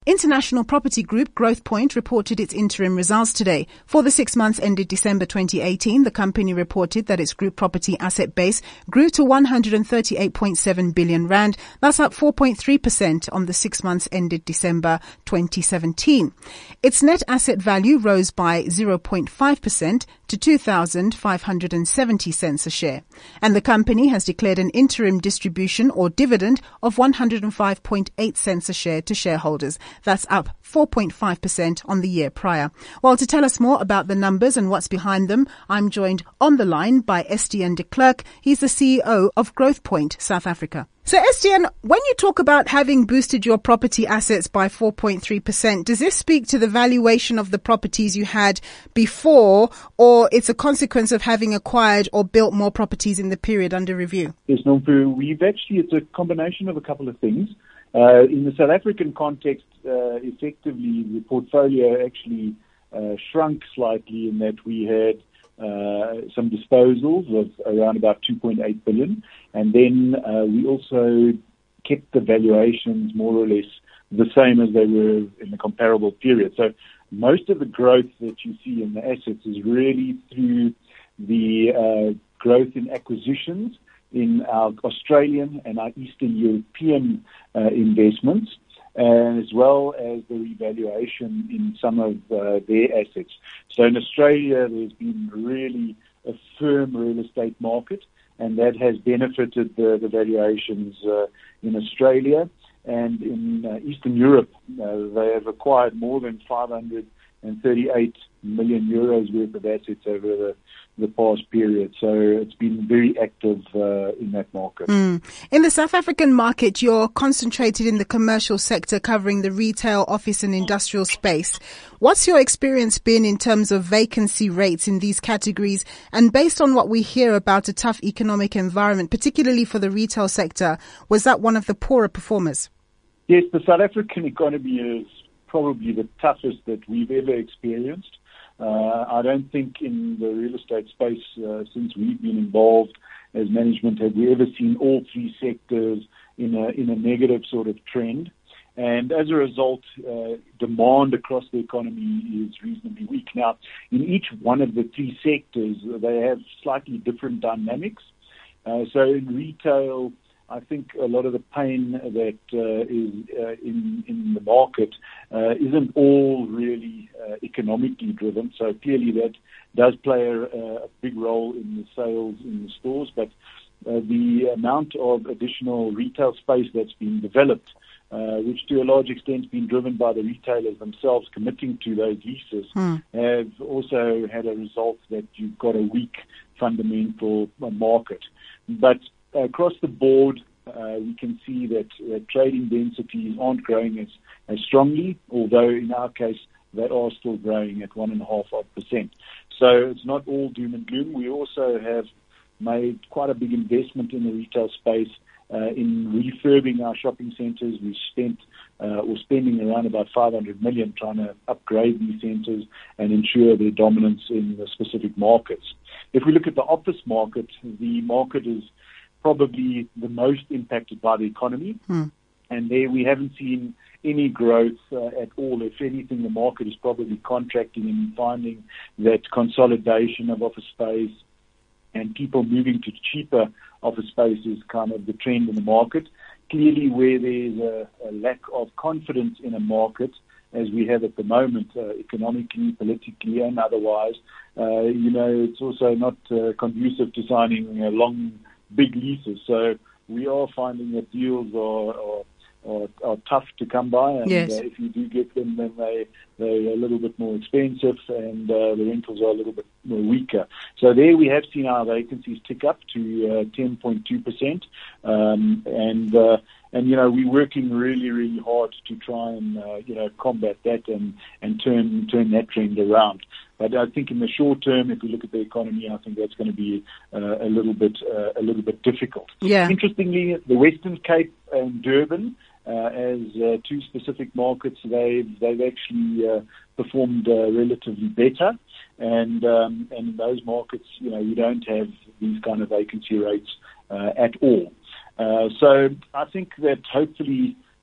International property group Growthpoint reported its interim results today. For the 6 months ended December 2018, the company reported that its group property asset base grew to 138.7 billion rand. That's up 4.3% on the 6 months ended December 2017. Its net asset value rose by 0.5% to 2,570 cents a share. And the company has declared an interim distribution or dividend of 105.8 cents a share to shareholders. That's up 4.5% on the year prior. Well, to tell us more about the numbers and what's behind them, I'm joined on the line by Estienne de Klerk. He's the CEO of Growthpoint South Africa. So Estienne, when you talk about having boosted your property assets by 4.3%, does this speak to the valuation of the properties you had before, or it's a consequence of having acquired or built more properties in the period under review? Yes, Nomfu, it's a combination of a couple of things. In the South African context, effectively, the portfolio actually shrunk slightly in that we had some disposals of around about 2.8 billion. And then we also kept the valuations more or less the same as they were in the comparable period. So most of the growth that you see in the assets is really through the growth in acquisitions in our Australian and our Eastern European investments, as well as the revaluation in some of their assets. So in Australia, there's been really a firm real estate market, and that has benefited the valuations in Australia. And in Eastern Europe, they have acquired more than 538 million euros worth of assets over the past period. So it's been very active in that market. In the South African market, you're concentrated in the commercial sector, covering the retail, office and industrial space. What's your experience been in terms of vacancy rates in these categories? And based on what we hear about a tough economic environment, particularly for the retail sector, was that one of the poorer performers? Yes, the South African economy is probably the toughest that we've ever experienced. I don't think in the real estate space, since we've been involved as management, have we ever seen all three sectors in a negative sort of trend. And as a result, demand across the economy is reasonably weak. Now, in each one of the three sectors, they have slightly different dynamics. So in retail, I think a lot of the pain that is in the market isn't all really economically driven. So clearly that does play a big role in the sales in the stores. But the amount of additional retail space that's been developed, which to a large extent has been driven by the retailers themselves committing to those leases, have also had a result that you've got a weak fundamental market. But across the board, we can see that trading densities aren't growing as strongly, although in our case, they are still growing at 1.5%. So it's not all doom and gloom. We also have made quite a big investment in the retail space in refurbing our shopping centres. We spending around about 500 million trying to upgrade these centres and ensure their dominance in the specific markets. If we look at the office market, the market is probably the most impacted by the economy. And there we haven't seen any growth at all. If anything, the market is probably contracting and finding that consolidation of office space and people moving to cheaper office space is kind of the trend in the market. Clearly, where there's a lack of confidence in a market, as we have at the moment, economically, politically, and otherwise, it's also not conducive to signing long, big leases. So we are finding that deals are tough to come by, and yes. If you do get them, then they're a little bit more expensive, and the rentals are a little bit more weaker. So there we have seen our vacancies tick up to 10.2%, and we're working really, really hard to try and combat that and turn that trend around. But I think in the short term, if we look at the economy, I think that's going to be a little bit difficult. Yeah. Interestingly, the Western Cape and Durban, as two specific markets, they've actually performed relatively better, and in those markets, we don't have these kind of vacancy rates at all. So I think that hopefully,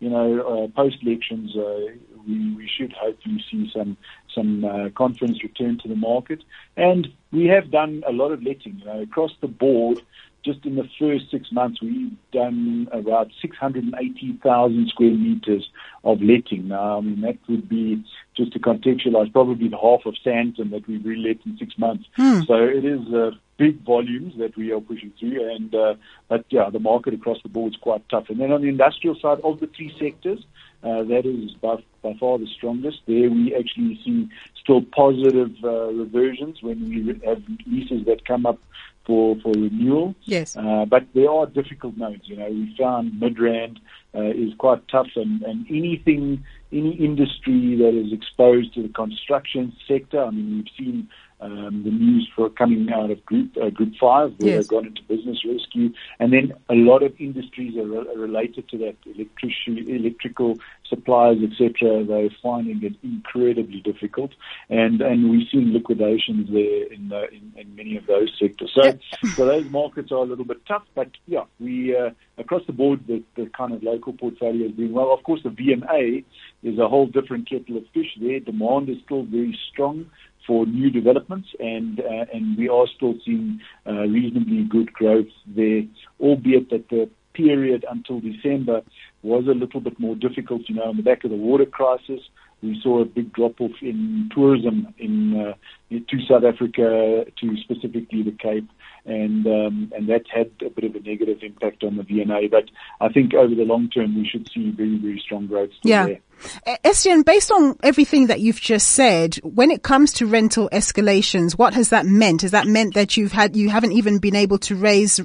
post-elections, we should hopefully see some confidence return to the market. And we have done a lot of letting, across the board. Just in the first 6 months, we've done about 680,000 square meters of letting. Now, I mean, that would be, just to contextualize, probably the half of Sandton that we've relet in 6 months. So it is big volumes that we are pushing through. And but yeah, the market across the board is quite tough. And then on the industrial side of the three sectors, that is by far the strongest. There we actually see still positive reversions when we have leases that come up for renewal. Yes. But there are difficult nodes. We found Midrand is quite tough, and any industry that is exposed to the construction sector. I mean, we've seen the news for coming out of Group 5, where they've gone into business rescue, and then a lot of industries are related to that, electrical suppliers, etc. They're finding it incredibly difficult, and we've seen liquidations there in many of those sectors. So those markets are a little bit tough, but yeah, we across the board the kind of local portfolio is doing well. Of course, the VMA is a whole different kettle of fish. There, demand is still very strong for new developments, and we are still seeing reasonably good growth there, albeit that the period until December was a little bit more difficult. On the back of the water crisis, we saw a big drop-off in tourism to South Africa, to specifically the Cape, and that had a bit of a negative impact on the VMA. But I think over the long term, we should see very, very strong growth still there. Estienne, based on everything that you've just said, when it comes to rental escalations, what has that meant? Has that meant that you haven't even been able to raise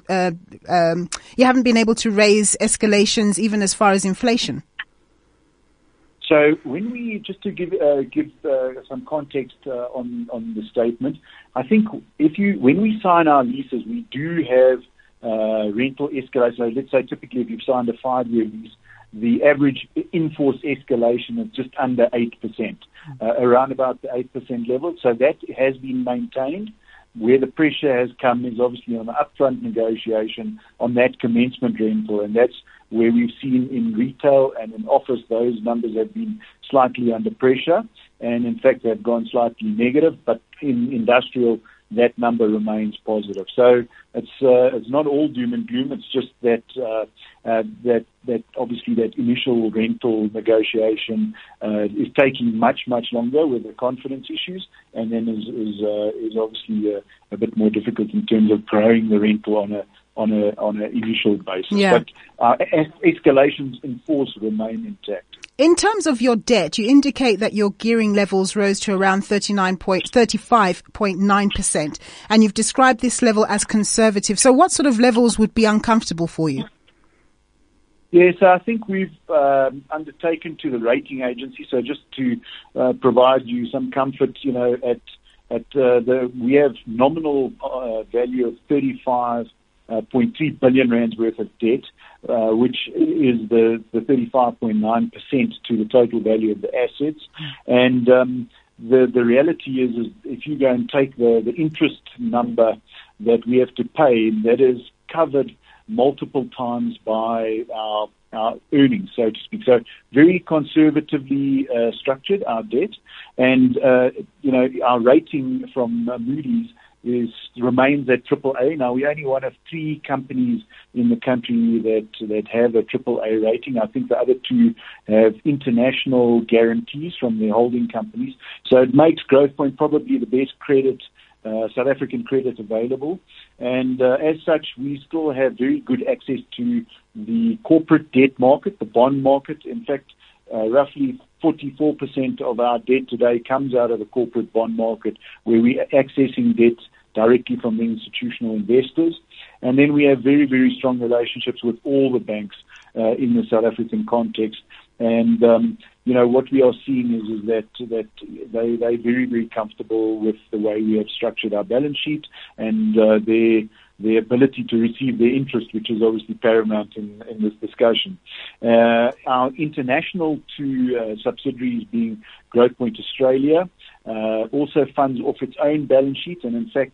escalations even as far as inflation? So when we, just to give some context on the statement, I think when we sign our leases, we do have rental escalation. So let's say typically if you've signed a 5-year lease, the average in-force escalation is just under 8%, around about the 8% level. So that has been maintained. Where the pressure has come is obviously on the upfront negotiation on that commencement rental, and that's where we've seen in retail and in office those numbers have been slightly under pressure, and in fact they've gone slightly negative, but in industrial that number remains positive. So it's not all doom and gloom. It's just that obviously that initial rental negotiation is taking much longer with the confidence issues, and then is obviously a bit more difficult in terms of growing the rental on an initial basis. Yeah. But escalations in force remain intact. In terms of your debt, you indicate that your gearing levels rose to around 35.9%, and you've described this level as conservative. So what sort of levels would be uncomfortable for you? Yes, I think we've undertaken to the rating agency. So just to provide you some comfort, we have nominal value of 35.3 billion rands worth of debt, which is the 35.9% to the total value of the assets. And the reality is if you go and take the interest number that we have to pay, that is covered multiple times by our earnings, so to speak. So very conservatively structured, our debt. And, our rating from Moody's remains at AAA. Now, we're only one of 3 companies in the country that have a AAA rating. I think the other 2 have international guarantees from their holding companies. So it makes Growthpoint probably the best credit, South African credit available. And as such, we still have very good access to the corporate debt market, the bond market. In fact, roughly 44% of our debt today comes out of the corporate bond market, where we're accessing debt directly from the institutional investors. And then we have very, very strong relationships with all the banks in the South African context. And, what we are seeing is that they're very, very comfortable with the way we have structured our balance sheet and their ability to receive their interest, which is obviously paramount in this discussion. Our international 2 subsidiaries, being Growthpoint Australia, also funds off its own balance sheet, and in fact,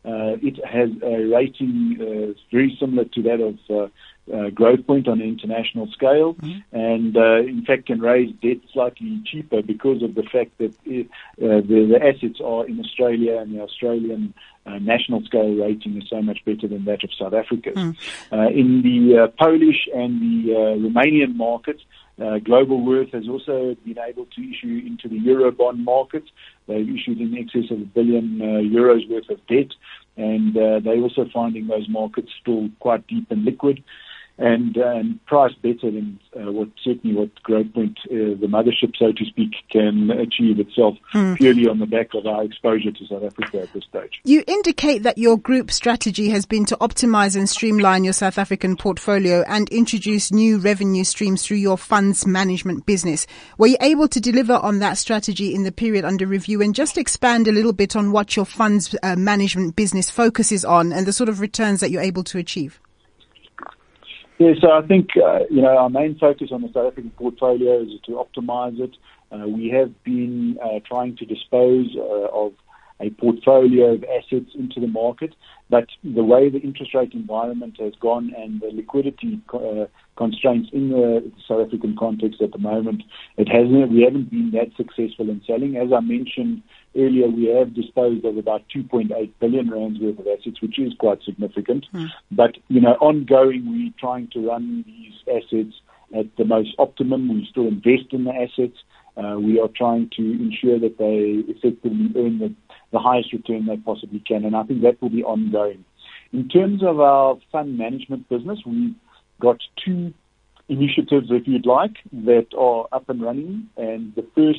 It has a rating very similar to that of Growthpoint on an international scale, and in fact can raise debt slightly cheaper because of the fact that the assets are in Australia, and the Australian national scale rating is so much better than that of South Africa's. In the Polish and the Romanian markets, Globalworth has also been able to issue into the Eurobond market. They've issued in excess of €1 billion worth of debt, and they're also finding those markets still quite deep and liquid, and priced better than what Growthpoint, the mothership, so to speak, can achieve itself purely on the back of our exposure to South Africa at this stage. You indicate that your group strategy has been to optimize and streamline your South African portfolio and introduce new revenue streams through your funds management business. Were you able to deliver on that strategy in the period under review? And just expand a little bit on what your funds management business focuses on and the sort of returns that you're able to achieve. Yeah, so I think, our main focus on the South African portfolio is to optimize it. We have been trying to dispose of a portfolio of assets into the market, but the way the interest rate environment has gone and the liquidity constraints in the South African context at the moment, we haven't been that successful in selling. As I mentioned earlier, we have disposed of about 2.8 billion rands worth of assets, which is quite significant. But, ongoing, we're trying to run these assets at the most optimum. We still invest in the assets. We are trying to ensure that they effectively earn the highest return they possibly can, and I think that will be ongoing. In terms of our fund management business, we've got two initiatives, if you'd like, that are up and running, and the first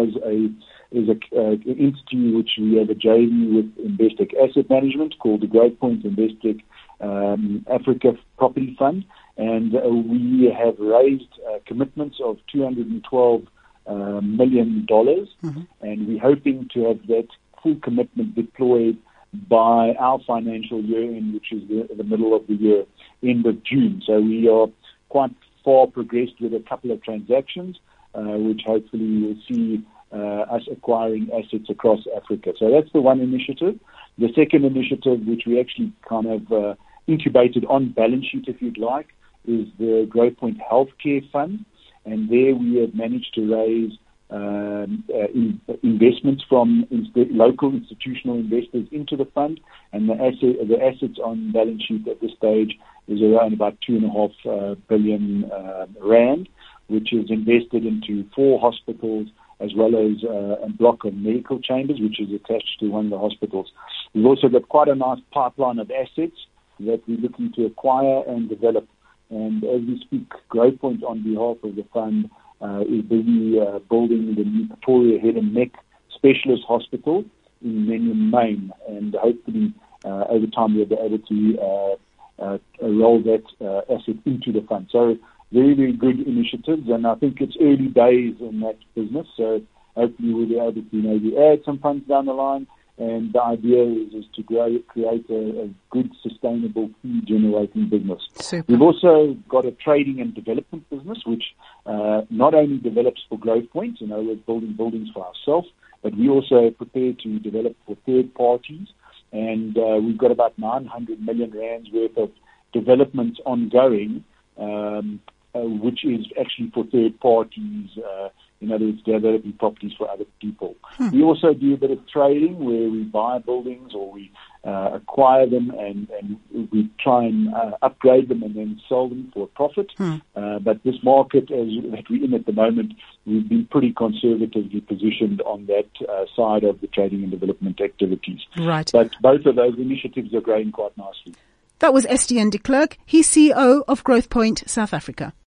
is an entity which we have a JV with Investec Asset Management called the Growthpoint Investec Africa Property Fund, and we have raised commitments of $212 million, and we're hoping to have that full commitment deployed by our financial year end, which is the middle of the year, end of June. So we are quite far progressed with a couple of transactions, which hopefully will see us acquiring assets across Africa. So that's the one initiative. The second initiative, which we actually kind of incubated on balance sheet, if you'd like, is the Growthpoint Healthcare Fund, and there we have managed to raise investments from local institutional investors into the fund, and the assets on balance sheet at this stage is around about 2.5 billion rand, which is invested into 4 hospitals as well as a block of medical chambers, which is attached to one of the hospitals. We've also got quite a nice pipeline of assets that we're looking to acquire and develop. And as we speak, Growthpoint, on behalf of the fund, is busy building the new Pretoria Head and Neck Specialist Hospital in Menlyn, Maine, and hopefully over time we'll be able to roll that asset into the fund. So very, very good initiatives, and I think it's early days in that business, so hopefully we'll be able to maybe add some funds down the line, and the idea is to create a good, sustainable, fee-generating business. Super. We've also got a trading and development business, which not only develops for Growthpoint, we're building buildings for ourselves, but we also prepare to develop for third parties, and we've got about 900 million rands worth of developments ongoing, which is actually for third parties, in other words, developing properties for other people. We also do a bit of trading where we buy buildings or we acquire them and we try and upgrade them and then sell them for a profit. But this market that we're in at the moment, we've been pretty conservatively positioned on that side of the trading and development activities. Right. But both of those initiatives are growing quite nicely. That was Estienne de Klerk. He's CEO of Growthpoint South Africa.